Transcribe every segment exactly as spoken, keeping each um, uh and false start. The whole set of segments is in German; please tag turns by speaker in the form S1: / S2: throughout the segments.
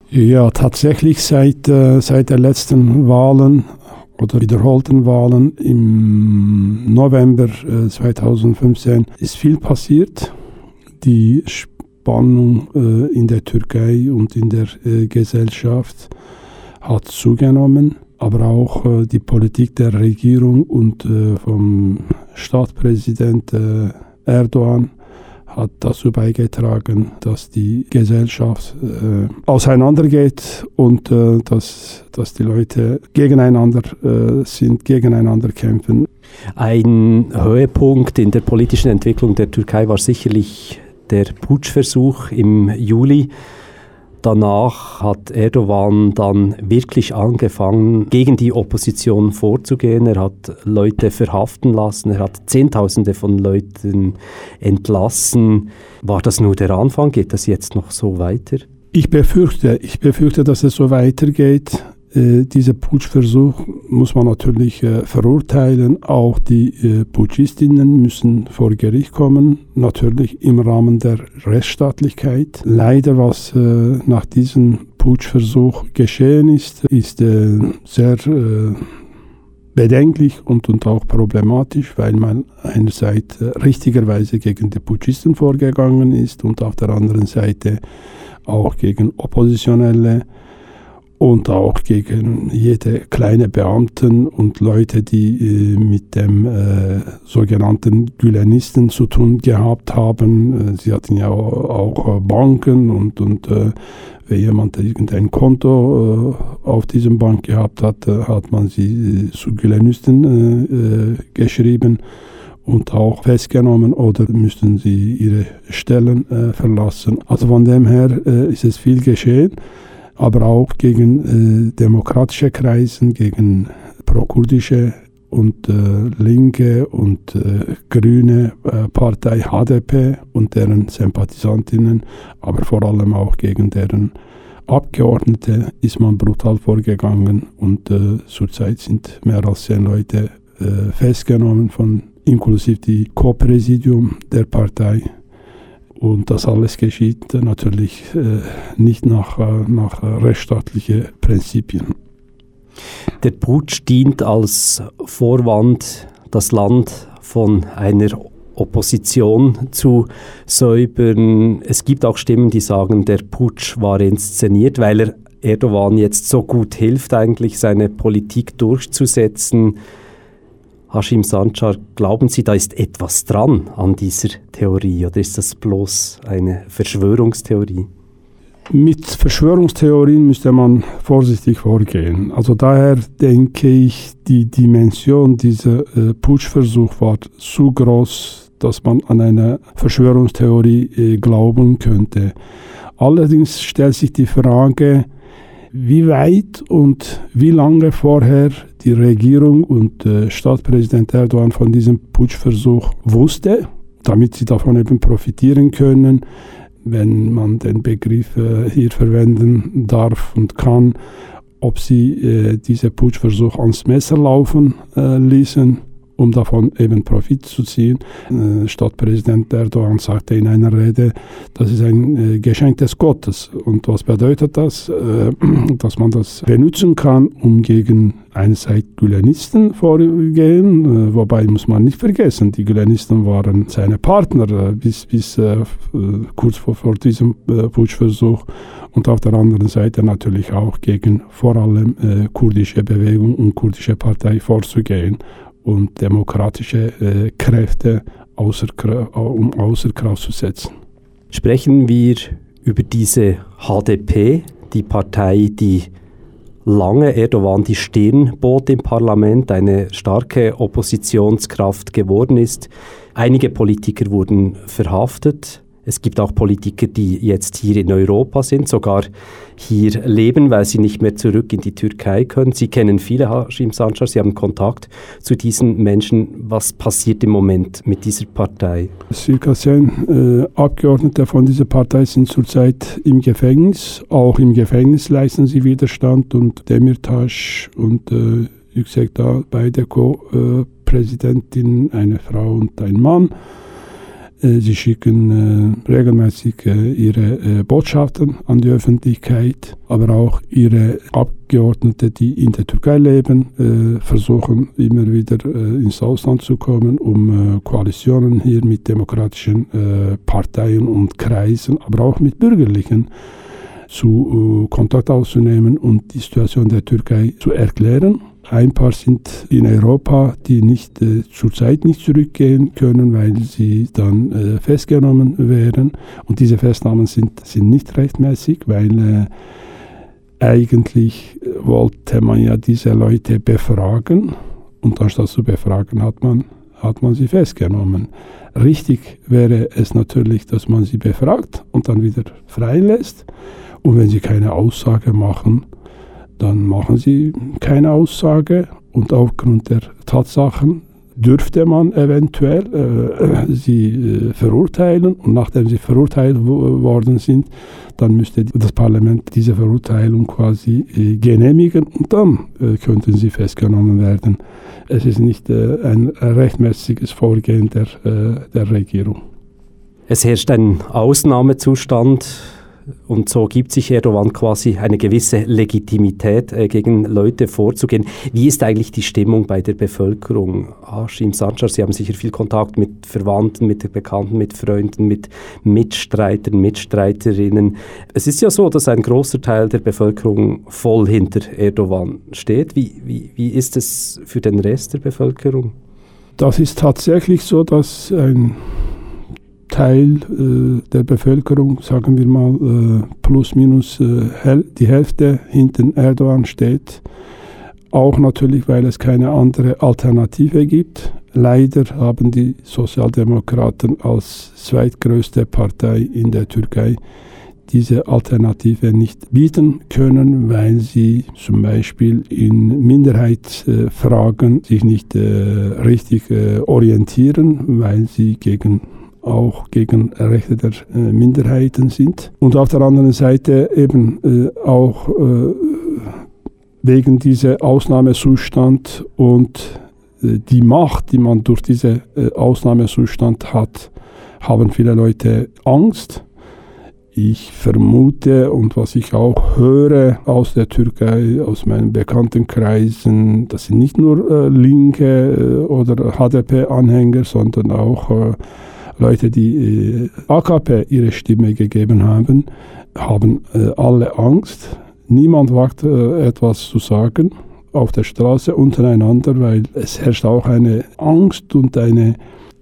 S1: Ja, tatsächlich seit, äh, seit der letzten Wahlen oder wiederholten Wahlen im November äh, zweitausendfünfzehn ist viel passiert. Die Spannung äh, in der Türkei und in der äh, Gesellschaft hat zugenommen, aber auch äh, die Politik der Regierung und äh, vom Staatspräsident äh, Erdogan hat dazu beigetragen, dass die Gesellschaft äh, auseinandergeht und äh, dass, dass die Leute gegeneinander äh, sind, gegeneinander kämpfen.
S2: Ein Höhepunkt in der politischen Entwicklung der Türkei war sicherlich der Putschversuch im Juli. Danach hat Erdogan dann wirklich angefangen, gegen die Opposition vorzugehen. Er hat Leute verhaften lassen, er hat Zehntausende von Leuten entlassen. War das nur der Anfang? Geht das jetzt noch so weiter?
S1: Ich befürchte, ich befürchte, dass es so weitergeht. Äh, dieser Putschversuch muss man natürlich äh, verurteilen. Auch die äh, Putschistinnen müssen vor Gericht kommen, natürlich im Rahmen der Rechtsstaatlichkeit. Leider, was äh, nach diesem Putschversuch geschehen ist, ist äh, sehr äh, bedenklich und, und auch problematisch, weil man einerseits äh, richtigerweise gegen die Putschisten vorgegangen ist und auf der anderen Seite auch gegen Oppositionelle und auch gegen jede kleine Beamten und Leute, die äh, mit dem äh, sogenannten Gülenisten zu tun gehabt haben. Sie hatten ja auch, auch Banken und, und äh, wenn jemand irgendein Konto äh, auf diesem Bank gehabt hat, äh, hat man sie äh, zu Gülenisten äh, äh, geschrieben und auch festgenommen oder müssten sie ihre Stellen äh, verlassen. Also von dem her äh, ist es viel geschehen. Aber auch gegen äh, demokratische Kreise, gegen prokurdische und äh, linke und äh, grüne äh, Partei H D P und deren Sympathisantinnen, aber vor allem auch gegen deren Abgeordnete ist man brutal vorgegangen und äh, zurzeit sind mehr als zehn Leute äh, festgenommen, von inklusive die Co-Präsidium der Partei. Und das alles geschieht natürlich äh, nicht nach, äh, nach rechtsstaatlichen Prinzipien.
S2: Der Putsch dient als Vorwand, das Land von einer Opposition zu säubern. Es gibt auch Stimmen, die sagen, der Putsch war inszeniert, weil er Erdogan jetzt so gut hilft, eigentlich seine Politik durchzusetzen. Haşim Sancar, glauben Sie, da ist etwas dran an dieser Theorie oder ist das bloß eine Verschwörungstheorie?
S1: Mit Verschwörungstheorien müsste man vorsichtig vorgehen. Also daher denke ich, die Dimension dieser äh, Putschversuch war zu groß, dass man an eine Verschwörungstheorie äh, glauben könnte. Allerdings stellt sich die Frage, wie weit und wie lange vorher die Regierung und äh, Staatspräsident Erdogan von diesem Putschversuch wusste, damit sie davon eben profitieren können, wenn man den Begriff äh, hier verwenden darf und kann, ob sie äh, diese Putschversuch ans Messer laufen äh, ließen, um davon eben Profit zu ziehen. Äh, Stadtpräsident Erdogan sagte in einer Rede, das ist ein äh, Geschenk des Gottes. Und was bedeutet das? Äh, dass man das benutzen kann, um gegen einerseits Gülenisten vorzugehen, äh, wobei muss man nicht vergessen, die Gülenisten waren seine Partner äh, bis, bis äh, kurz vor, vor diesem äh, Putschversuch. Und auf der anderen Seite natürlich auch gegen vor allem äh, kurdische Bewegung und kurdische Partei vorzugehen und demokratische äh, Kräfte außer, um außer Kraft zu setzen.
S2: Sprechen wir über diese H D P, die Partei, die lange Erdogan die Stirn bot im Parlament, eine starke Oppositionskraft geworden ist. Einige Politiker wurden verhaftet. Es gibt auch Politiker, die jetzt hier in Europa sind, sogar hier leben, weil sie nicht mehr zurück in die Türkei können. Sie kennen viele, Haşim Sancar, Sie haben Kontakt zu diesen Menschen. Was passiert im Moment mit dieser Partei?
S1: Circa zehn äh, Abgeordnete von dieser Partei sind zurzeit im Gefängnis. Auch im Gefängnis leisten sie Widerstand und Demirtas und äh, Yüksekdağ, beide Co-Präsidentinnen, eine Frau und ein Mann. Sie schicken äh, regelmäßig äh, ihre äh, Botschaften an die Öffentlichkeit, aber auch ihre Abgeordnete, die in der Türkei leben, äh, versuchen immer wieder äh, ins Ausland zu kommen, um äh, Koalitionen hier mit demokratischen äh, Parteien und Kreisen, aber auch mit bürgerlichen zu äh, Kontakt aufzunehmen und die Situation der Türkei zu erklären. Ein paar sind in Europa, die nicht, äh, zurzeit nicht zurückgehen können, weil sie dann äh, festgenommen wären. Und diese Festnahmen sind, sind nicht rechtmäßig, weil äh, eigentlich wollte man ja diese Leute befragen. Und anstatt zu befragen, hat man, hat man sie festgenommen. Richtig wäre es natürlich, dass man sie befragt und dann wieder freilässt. Und wenn sie keine Aussage machen, dann machen sie keine Aussage und aufgrund der Tatsachen dürfte man eventuell äh, sie äh, verurteilen und nachdem sie verurteilt w- worden sind, dann müsste das Parlament diese Verurteilung quasi äh, genehmigen und dann äh, könnten sie festgenommen werden. Es ist nicht äh, ein rechtmäßiges Vorgehen der, äh, der Regierung.
S2: Es herrscht ein Ausnahmezustand. Und so gibt sich Erdogan quasi eine gewisse Legitimität, äh, gegen Leute vorzugehen. Wie ist eigentlich die Stimmung bei der Bevölkerung? Haşim Sancar, Sie haben sicher viel Kontakt mit Verwandten, mit Bekannten, mit Freunden, mit Mitstreitern, Mitstreiterinnen. Es ist ja so, dass ein großer Teil der Bevölkerung voll hinter Erdogan steht. Wie, wie, wie ist es für den Rest der Bevölkerung?
S1: Das ist tatsächlich so, dass ein Teil äh, der Bevölkerung, sagen wir mal, äh, plus minus äh, hel- die Hälfte hinter Erdogan steht. Auch natürlich, weil es keine andere Alternative gibt. Leider haben die Sozialdemokraten als zweitgrößte Partei in der Türkei diese Alternative nicht bieten können, weil sie zum Beispiel in Minderheitsfragen sich nicht äh, richtig äh, orientieren, weil sie gegen auch gegen Rechte der äh, Minderheiten sind. Und auf der anderen Seite eben äh, auch äh, wegen dieser Ausnahmezustand und äh, die Macht, die man durch diesen äh, Ausnahmezustand hat, haben viele Leute Angst. Ich vermute und was ich auch höre aus der Türkei, aus meinen Bekanntenkreisen, das sind nicht nur äh, linke äh, oder H D P-Anhänger, sondern auch äh, Leute, die äh, A K P ihre Stimme gegeben haben, haben äh, alle Angst. Niemand wagt äh, etwas zu sagen auf der Straße untereinander, weil es herrscht auch eine Angst und eine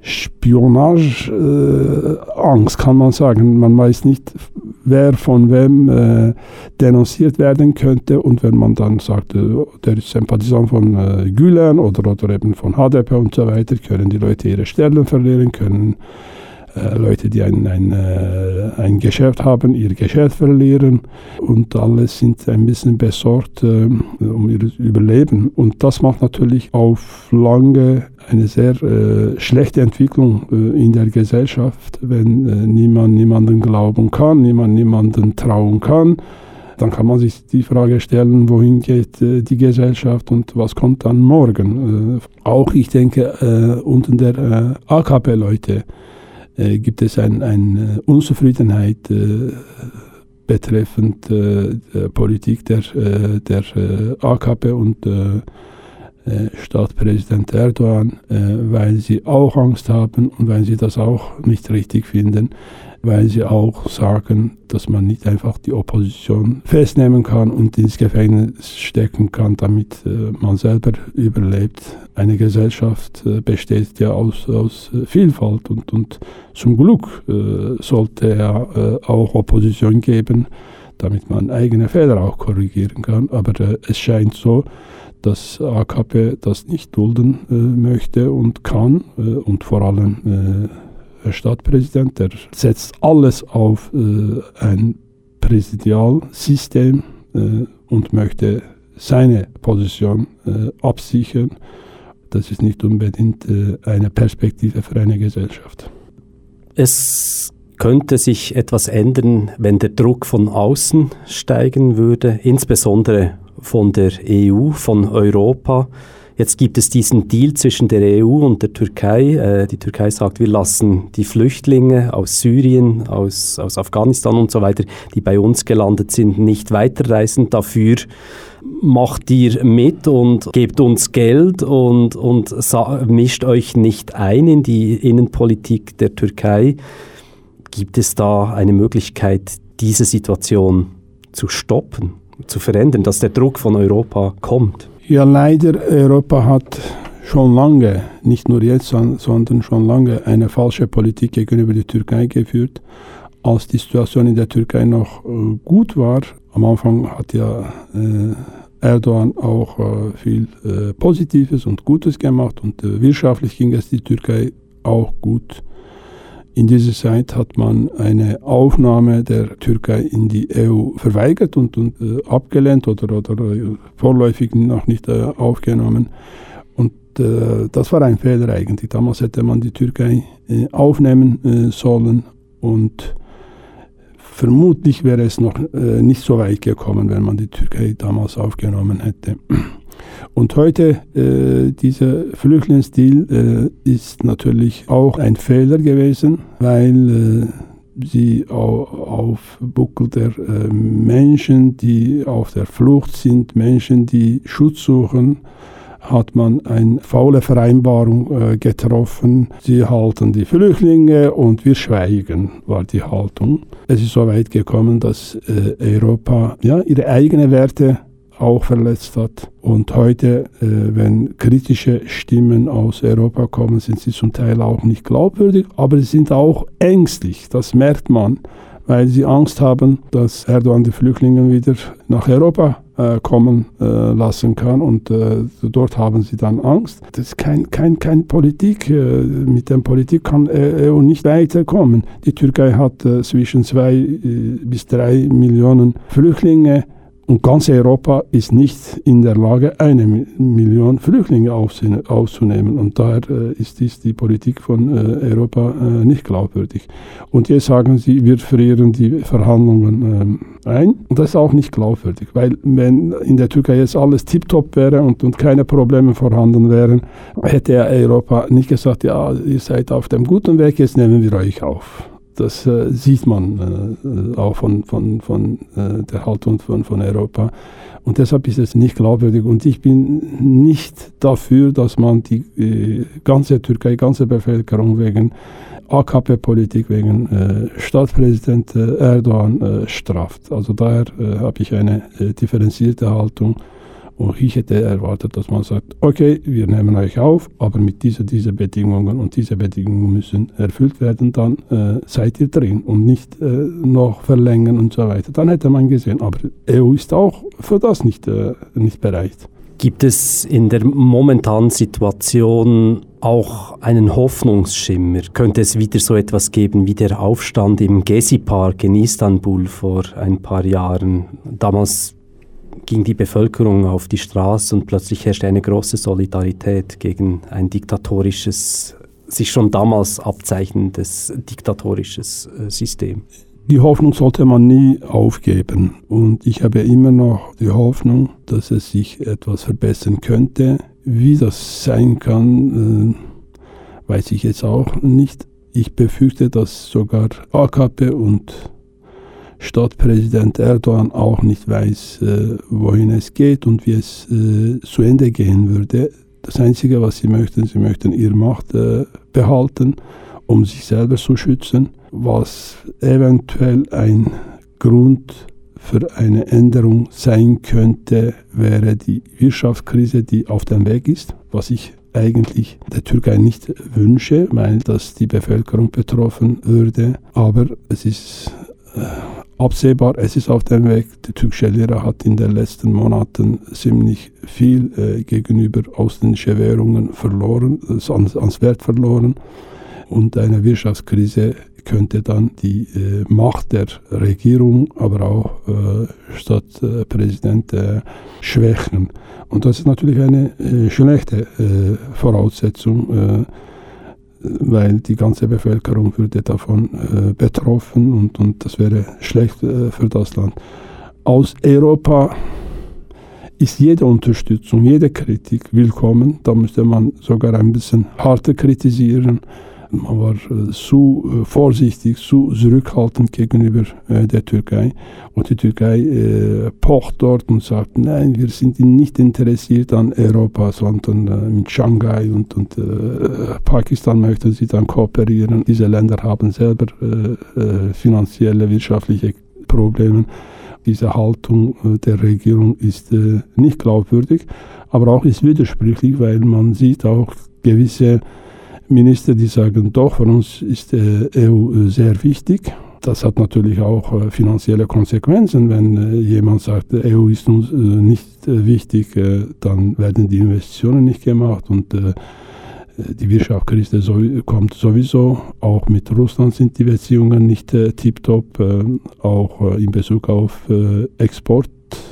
S1: Spionage, äh, Angst kann man sagen. Man weiß nicht, wer von wem äh, denunziert werden könnte. Und wenn man dann sagt, äh, der ist Sympathisant von äh, Gülen oder, oder eben von H D P und so weiter, können die Leute ihre Stellen verlieren, können äh, Leute, die ein, ein, äh, ein Geschäft haben, ihr Geschäft verlieren. Und alle sind ein bisschen besorgt äh, um ihr Überleben. Und das macht natürlich auf lange eine sehr äh, schlechte Entwicklung äh, in der Gesellschaft, wenn äh, niemand niemanden glauben kann, niemand niemanden trauen kann. Dann kann man sich die Frage stellen, wohin geht äh, die Gesellschaft und was kommt dann morgen. Äh, auch ich denke, äh, unter der äh, A K P-Leute äh, gibt es eine ein Unzufriedenheit äh, betreffend äh, der Politik der, äh, der äh, A K P und äh, Staatspräsident Erdogan, äh, weil sie auch Angst haben und weil sie das auch nicht richtig finden, weil sie auch sagen, dass man nicht einfach die Opposition festnehmen kann und ins Gefängnis stecken kann, damit äh, man selber überlebt. Eine Gesellschaft äh, besteht ja aus, aus Vielfalt und, und zum Glück äh, sollte ja äh, auch Opposition geben, damit man eigene Fehler auch korrigieren kann. Aber äh, es scheint so, dass A K P das nicht dulden äh, möchte und kann. Äh, und vor allem äh, der Stadtpräsident, der setzt alles auf äh, ein Präsidialsystem äh, und möchte seine Position äh, absichern. Das ist nicht unbedingt äh, eine Perspektive für eine Gesellschaft.
S2: Es könnte sich etwas ändern, wenn der Druck von außen steigen würde, insbesondere von der E U, von Europa. Jetzt gibt es diesen Deal zwischen der E U und der Türkei. Äh, die Türkei sagt, wir lassen die Flüchtlinge aus Syrien, aus, aus Afghanistan und so weiter, die bei uns gelandet sind, nicht weiterreisen. Dafür macht ihr mit und gebt uns Geld und, und sa- mischt euch nicht ein in die Innenpolitik der Türkei. Gibt es da eine Möglichkeit, diese Situation zu stoppen, zu verändern, dass der Druck von Europa kommt?
S1: Ja, leider, Europa hat schon lange, nicht nur jetzt, sondern schon lange eine falsche Politik gegenüber der Türkei geführt. Als die Situation in der Türkei noch äh, gut war, am Anfang hat ja äh, Erdogan auch äh, viel äh, Positives und Gutes gemacht und äh, wirtschaftlich ging es die Türkei auch gut. In dieser Zeit hat man eine Aufnahme der Türkei in die E U verweigert und, und äh, abgelehnt oder, oder äh, vorläufig noch nicht äh, aufgenommen. Und äh, das war ein Fehler eigentlich. Damals hätte man die Türkei äh, aufnehmen äh, sollen und vermutlich wäre es noch äh, nicht so weit gekommen, wenn man die Türkei damals aufgenommen hätte. Und heute, äh, dieser Flüchtlingsdeal äh, ist natürlich auch ein Fehler gewesen, weil äh, sie au- auf Buckel der äh, Menschen, die auf der Flucht sind, Menschen, die Schutz suchen, hat man eine faule Vereinbarung äh, getroffen. Sie halten die Flüchtlinge und wir schweigen, war die Haltung. Es ist so weit gekommen, dass äh, Europa ja, ihre eigenen Werte auch verletzt hat. Und heute, äh, wenn kritische Stimmen aus Europa kommen, sind sie zum Teil auch nicht glaubwürdig, aber sie sind auch ängstlich. Das merkt man, weil sie Angst haben, dass Erdogan die Flüchtlinge wieder nach Europa äh, kommen äh, lassen kann. Und äh, dort haben sie dann Angst. Das ist kein, kein, kein Politik. Äh, mit der Politik kann E U nicht weiterkommen. Die Türkei hat äh, zwischen zwei äh, bis drei Millionen Flüchtlinge. Und ganz Europa ist nicht in der Lage, eine Million Flüchtlinge aufzunehmen. Und daher äh, ist dies die Politik von äh, Europa äh, nicht glaubwürdig. Und jetzt sagen sie, wir frieren die Verhandlungen äh, ein. Und das ist auch nicht glaubwürdig. Weil wenn in der Türkei jetzt alles tiptop wäre und, und keine Probleme vorhanden wären, hätte Europa nicht gesagt, ja, ihr seid auf dem guten Weg, jetzt nehmen wir euch auf. Das äh, sieht man äh, auch von, von, von äh, der Haltung von, von Europa. Und deshalb ist es nicht glaubwürdig. Und ich bin nicht dafür, dass man die äh, ganze Türkei, ganze Bevölkerung wegen A K P-Politik, wegen äh, Staatspräsident äh, Erdogan äh, straft. Also daher äh, habe ich eine äh, differenzierte Haltung. Und ich hätte erwartet, dass man sagt, okay, wir nehmen euch auf, aber mit diesen diese Bedingungen und diese Bedingungen müssen erfüllt werden, dann äh, seid ihr drin und nicht äh, noch verlängern und so weiter. Dann hätte man gesehen, aber E U ist auch für das nicht, äh, nicht bereit.
S2: Gibt es in der momentanen Situation auch einen Hoffnungsschimmer? Könnte es wieder so etwas geben wie der Aufstand im Gezi-Park in Istanbul vor ein paar Jahren? Damals ging die Bevölkerung auf die Straße und plötzlich herrschte eine große Solidarität gegen ein diktatorisches, sich schon damals abzeichnendes diktatorisches System.
S1: Die Hoffnung sollte man nie aufgeben. Und ich habe immer noch die Hoffnung, dass es sich etwas verbessern könnte. Wie das sein kann, äh, weiß ich jetzt auch nicht. Ich befürchte, dass sogar A K P und Stadtpräsident Erdogan auch nicht weiß, äh, wohin es geht und wie es äh, zu Ende gehen würde. Das Einzige, was sie möchten, sie möchten ihre Macht äh, behalten, um sich selber zu schützen, was eventuell ein Grund für eine Änderung sein könnte, wäre die Wirtschaftskrise, die auf dem Weg ist, was ich eigentlich der Türkei nicht wünsche, weil das die Bevölkerung betroffen würde. Aber es ist äh, absehbar, es ist auf dem Weg. Die türkische Lira hat in den letzten Monaten ziemlich viel äh, gegenüber ausländischen Währungen verloren, äh, ans, ans Wert verloren. Und eine Wirtschaftskrise könnte dann die äh, Macht der Regierung, aber auch äh, Stadtpräsident äh, schwächen. Und das ist natürlich eine äh, schlechte äh, Voraussetzung, äh, weil die ganze Bevölkerung würde davon äh, betroffen und, und das wäre schlecht äh, für das Land. Aus Europa, ist jede Unterstützung, jede Kritik willkommen. Da müsste man sogar ein bisschen harter kritisieren. Man war äh, zu äh, vorsichtig, zu zurückhaltend gegenüber äh, der Türkei. Und die Türkei äh, pocht dort und sagt, nein, wir sind nicht interessiert an Europa, sondern äh, mit Shanghai und, und äh, Pakistan möchten sie dann kooperieren. Diese Länder haben selber äh, äh, finanzielle, wirtschaftliche Probleme. Diese Haltung äh, der Regierung ist äh, nicht glaubwürdig, aber auch ist widersprüchlich, weil man sieht auch gewisse Minister, die sagen, doch, für uns ist die E U sehr wichtig. Das hat natürlich auch äh, finanzielle Konsequenzen. Wenn äh, jemand sagt, die E U ist uns äh, nicht äh, wichtig, äh, dann werden die Investitionen nicht gemacht und äh, die Wirtschaftskrise so, kommt sowieso. Auch mit Russland sind die Beziehungen nicht äh, tiptop, äh, auch äh, in Bezug auf äh, Export.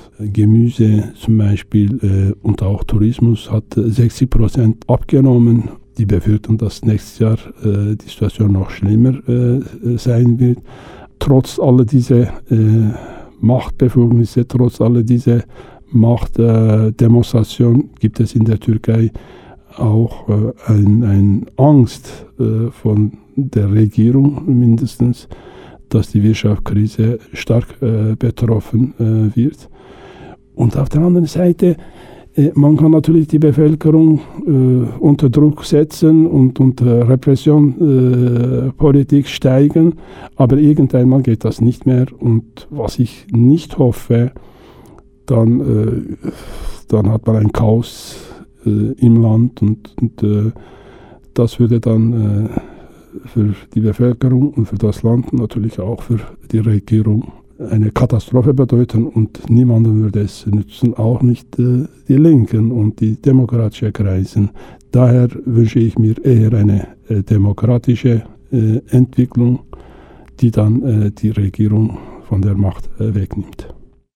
S1: Gemüse zum Beispiel äh, und auch Tourismus hat äh, sechzig Prozent abgenommen. Die befürchten, dass nächstes Jahr äh, die Situation noch schlimmer äh, sein wird. Trotz aller dieser äh, Machtbefugnisse, trotz aller dieser Machtdemonstration äh, gibt es in der Türkei auch äh, eine ein Angst äh, von der Regierung mindestens, dass die Wirtschaftskrise stark äh, betroffen äh, wird. Und auf der anderen Seite, man kann natürlich die Bevölkerung äh, unter Druck setzen und unter Repressionpolitik äh, steigen, aber irgendwann geht das nicht mehr. Und was ich nicht hoffe, dann, äh, dann hat man ein Chaos äh, im Land und, und äh, das würde dann äh, für die Bevölkerung und für das Land, natürlich auch für die Regierung, eine Katastrophe bedeuten und niemandem würde es nützen, auch nicht äh, die Linken und die demokratischen Kreise. Daher wünsche ich mir eher eine äh, demokratische äh, Entwicklung, die dann äh, die Regierung von der Macht äh, wegnimmt.